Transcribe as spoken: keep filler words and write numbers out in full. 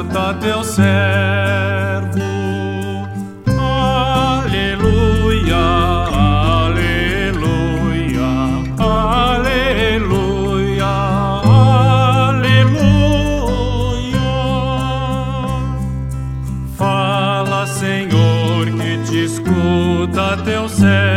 escuta teu servo. Aleluia, aleluia, aleluia, aleluia. Fala, Senhor, que te escuta teu servo.